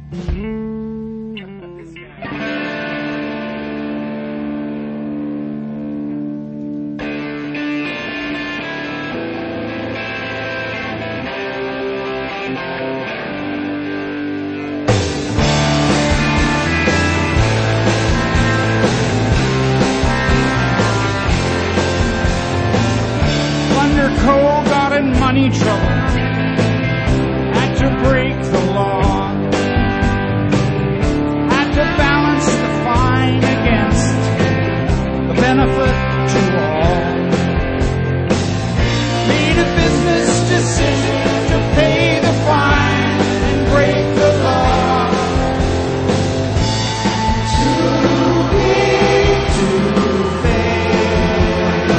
Cole got in money trouble, had to break the law, had to balance the fine against the benefit to all. Made a business decision to pay the fine and break the law. Too big to fail.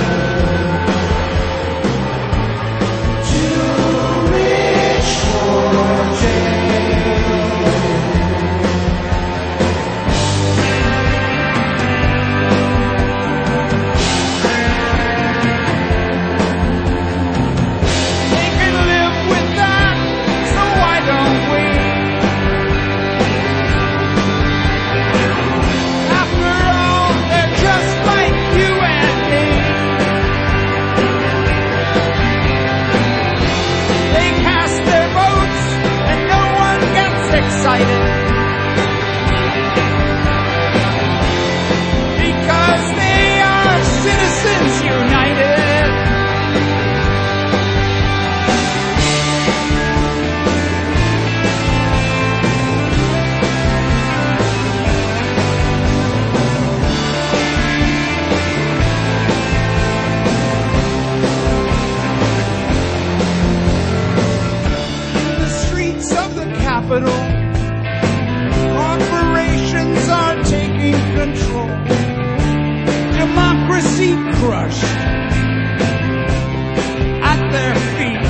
Too rich for jail. They can live with that, so why don't we? After all, they're just like you and me. They cast their votes and no one gets excited because they are citizens united. In the streets of the capital, corporations are taking control. Democracy crushed at their feet.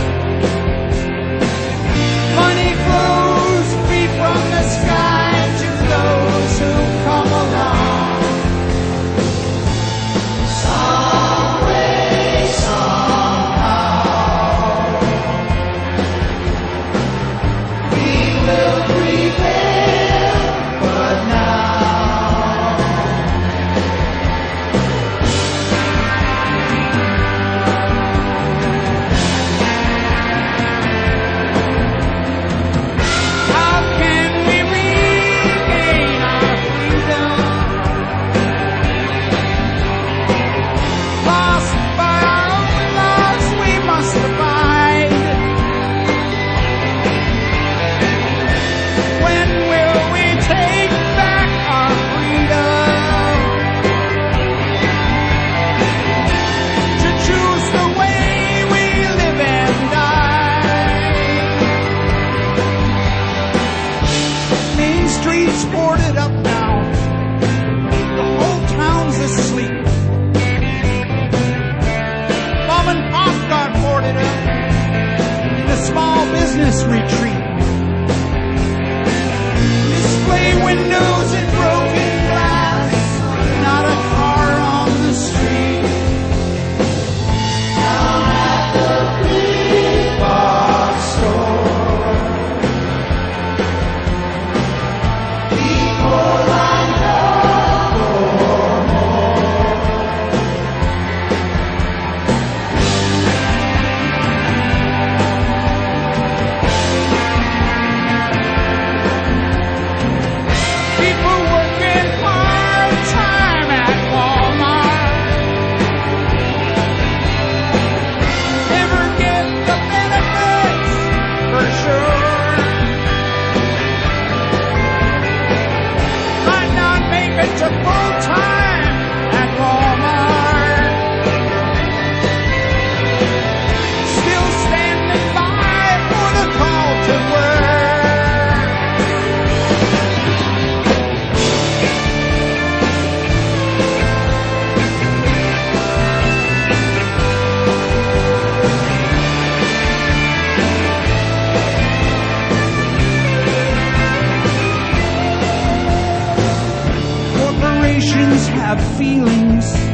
Money flows free from the sky to those who come along. Some way, somehow, we will prevail, but now how can we regain our freedom? Lost by our own laws, we must abide. When will we take back our freedom? To choose the way we live and die. Main Street's boarded up now. The whole town's asleep. Mom and Pop got boarded up in a small business retreat. Display windows and broken glass, not a car on the street. Down at the big box store, people lined up for more. People working part-time at Walmart never get the benefits, for sure. Might not make it to full-time at Walmart. Still standing by for the call to work. Corporations have feelings,